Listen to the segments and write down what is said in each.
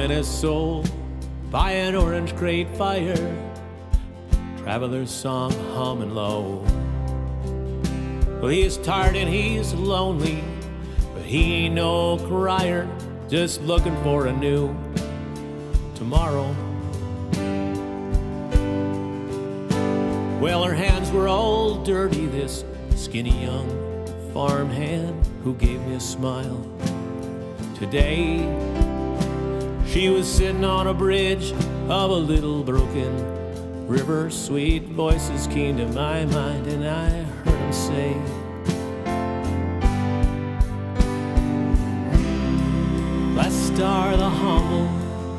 in his soul by an orange grate fire, traveler's song humming low. Well, he's tired and he's lonely, but he ain't no crier, just looking for a new tomorrow. Well, her hands were all dirty, this skinny young farmhand who gave me a smile today. She was sitting on a bridge of a little broken river. Sweet voices came to my mind, and I heard them say, blessed are the humble,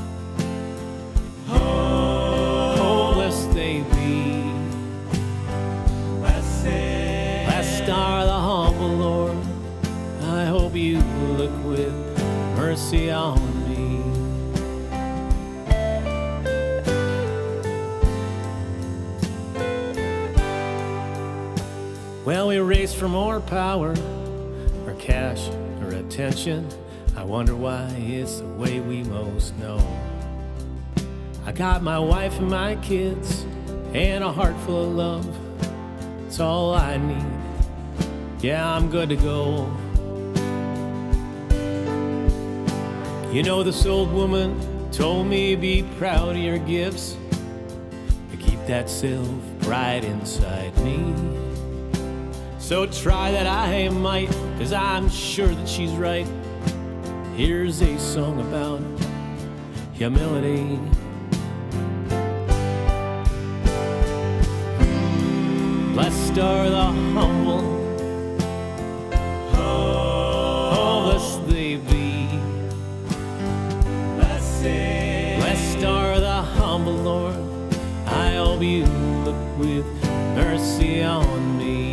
oh, blessed they be. Blessed are the humble, Lord. I hope you look with mercy on me. Well, we race for more power, or cash, or attention. I wonder why it's the way we most know. I got my wife and my kids, and a heart full of love. It's all I need. Yeah, I'm good to go. You know, this old woman told me, be proud of your gifts, to keep that self-pride inside me. So try that I might, 'cause I'm sure that she's right. Here's a song about humility. Blessed are the humble, oh, blessed they be. Blessed are the humble, Lord. I hope you look with mercy on me.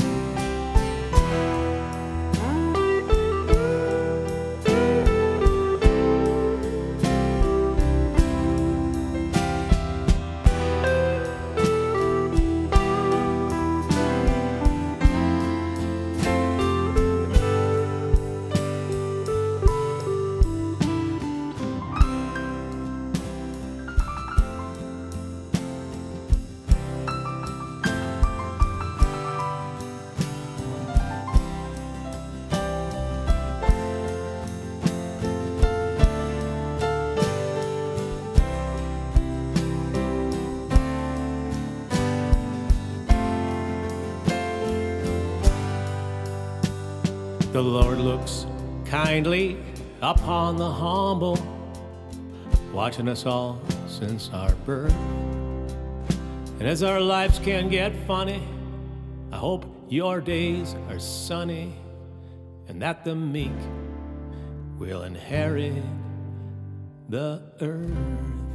The Lord looks kindly upon the humble, watching us all since our birth. And as our lives can get funny, I hope your days are sunny, and that the meek will inherit the earth.